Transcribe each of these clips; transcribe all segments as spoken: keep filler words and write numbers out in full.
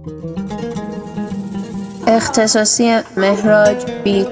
اختصاصی مهراج بیت.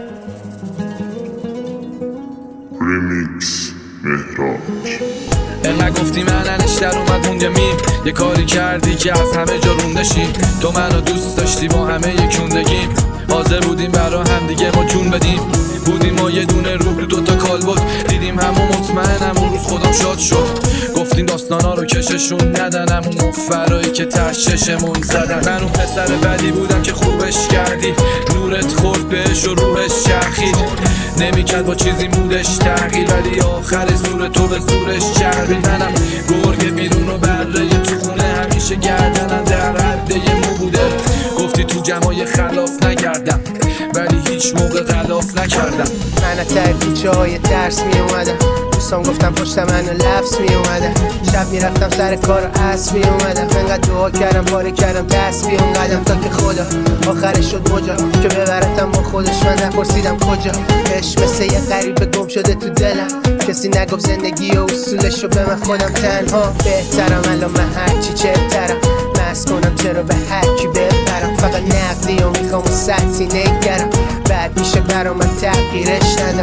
ریمیکس مهراج. انقدر گفتی من انشتر اومد مونده میم، یه کاری کردی که از همه جا روندشی. تو منو دوست داشتی با همه یکوندگیم، حاضر بودیم برا هم دیگه ما جون بدیم. بودیم ما یه دونه روح رو دوتا کال بود، دیدیم همون مطمئنم اون روز خودم شاد شد. گفتیم داستانا رو کششون ندنم، اون مفرایی که تش چشمون زدن. من اون پسر بدی بودم که خوبش کردی، نورت خورد بهش و روحش چرخید. نمیکرد با چیزی مودش تغییر، ولی آخر زور تو به زورش چربید. منم گرگ بیرون و بره تو خونه، همیشه گردنم در حد یه مو بوده. گفتی تو جمعای خلاف نگردم، ولی هیچ موقع غلاف نکردم. من ترکی جای درس می اومدم، دوستان گفتم پشت منو لفظ می اومدم. شب می رفتم سر کار و عصر می اومدم. انقدر دعا کردم پاره کردم دست بی اون قدم، تا که خدا آخرش شد مجا که ببرتم با خودش. من نپرسیدم کجا، عشق مثل یه غریبه گم شده تو دلم. کسی نگفت زندگی و اصولش رو به من خودم تنها بهترم. الان من هرچی چهترم، مست کنم چرا به هرکی بپرم. فقط نقدی و میخوام و سطحی نگرم، بعد میشه برا من تغییرش ندم.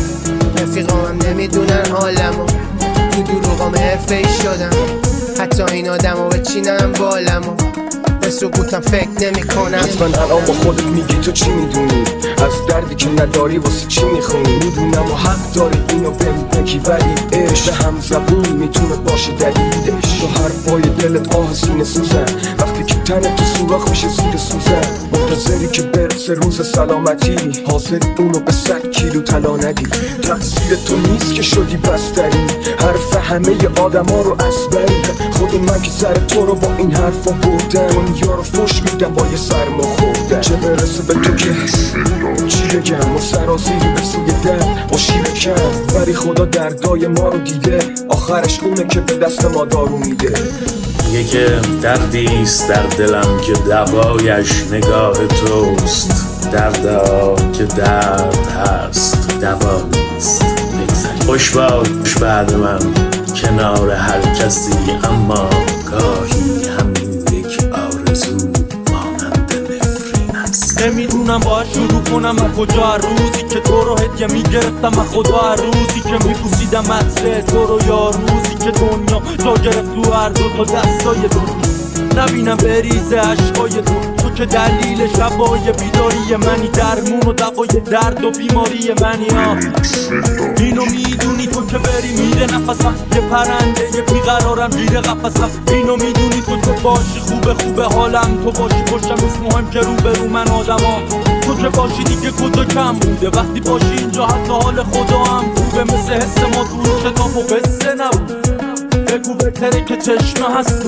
رفیقام هم نمیدونن حالمو، تو دروغام حرفه ای شدم. حتی این آدمو بچینم بالمو، به سکوتم فکر نمی کنم. حتما الان با خودت میگی تو چی میدونی، از دردی که نداری واسه چی میخونی. میدونم و حق داری اینو بهم بگی، ولی عشق هم زبون میتونه باشه دلیلش. تو حرفای دلت آه سینه سوزن، وقتی که تنت تو سوراخ میشه زیر سوزن. منتظری که برسه روز سلامتی، حاضر اونو به صد کیلو طلا ندی. تقصیر تو نیست که شدی بستری، حرف همه آدم ها رو اسبری. خود من که سر تو رو با این حرفا بردم، یارو فش میدم با یه سرما خوردم. چه برسه به تو که چی بگم، و سرازیری به سوی در با شیر کم. ولی خدا دردای ما رو دیده، آخرش اونه که به دست ما دارو میده. میگه که دردیست در دلم که دوایش نگاه توست. دردا که درد هست دوا نیست. خوش باش بعد من کنار هر کسی، اما گاهی همین یک آرزو مانند نفرین است. نمیدونم باید شروع کنم از کجا، هر روزی که تو رو هدیه میگرفتم از خدا، هر روزی که میپوسیدم عطر تو رو، یا روزی که دنیا جا گرفت تو هر دو تا دستای تو. نبینم بریزه عشقای تو، تو که دلیل شبای بیداری منی، درمون و دوای درد و بیماری منی. ها اینو میدونی تو که بری میره نفسم، یه پرنده یه بیقرارم گیره قفسم. اینو میدونی تو که باشی خوبه خوبه حالم، تو باشی پشتم نیست مهم که رو به رو من آدما. تو که باشی دیگه کجا کم بوده، وقتی باشی اینجا حتی حال خدا هم خوبه. مثل حس ما تو کتاب و قصه نبود، بگو بهتره که چشمه هست تو.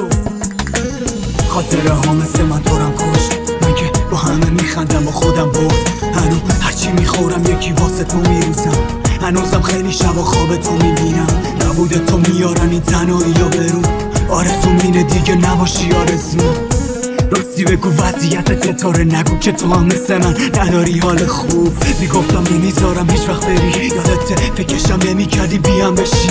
خاطره ها مثل من دورم کشت، من که با همه میخندم و خودم برد. هنو هرچی میخورم یکی واسه تو میریزم، هنوزم خیلی شب و خواب تو میبینم. نبوده تو میارن این تنهایی یا برون، آرزو مینه دیگه نباشی آرزو. راستی بگو وضعیتت چطوره، نگو که تو هم مثل من نداری حال خوب. میگفتم نمیذارم هیچ وقت بری، یادت فکرشم نمیکردی بیام بشی.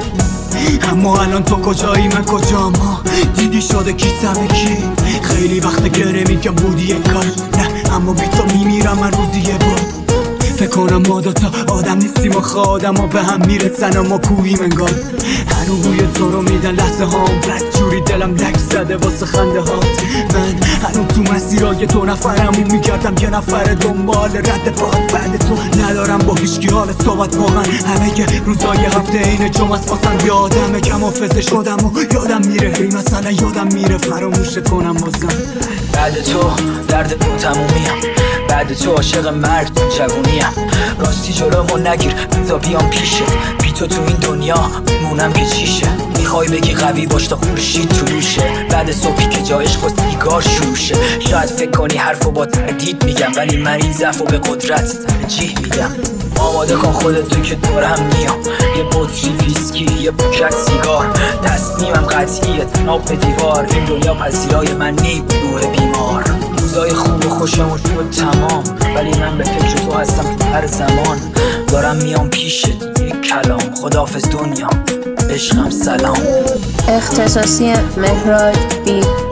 اما الان تو کجایی من کجام، ها دیدی شده کیسم کی. خیلی وقت گره میگم بودی یک کار، نه اما بی تو میمیرم من روزی یه بار. فکر کنم ما دوتا آدم نیستیم و خودم ها به هم میرسن اما کوهیم انگار. هنو بوی تو رو میدن لحظه هام، بد جوری دلم لک زده واسه خنده هات. من هنو تو مسیرای تو نفرمون میگردم، یه نفر دنبال رد پاد. بعد تو ندارم با هیچکی حال صحبت واقعا، همه که روزای هفته این جمعه واسم یادمه. کم حافظه شدم و یادم میره، هی مثلا یادم میره فراموشت کنم بازم. بعد تو درد تو تمومیم، بعد تو عاشق مرگ جوونیم. راستی جلومو نگیر بذار بیام پیشت، بی تو تو این دنیا میمونم که چیشه. میخوای بگی قوی باش تا خورشید طلوشه، بعد صبحی که جا عشق و سیگار شروع شه. شاید فکر کنی حرفو با تردید میگم، ولی من این ضعفو به قدرت ترجیح میدم. آماده کن خودت تو که دورم میام، یه بطری ویسکی یه پوکت سیگار. تصمیمم قطعیه تناب به دیوار، این دنیا پذیرای من نی روح بیمار. روزای خوب و خوشمون شد تمام، ولی من به فکر تو هستم تو هر زمان. دارم میام پیشت یک کلام، خداحافظ دنیا عشقم سلام. اختصاصی مهراج بیت.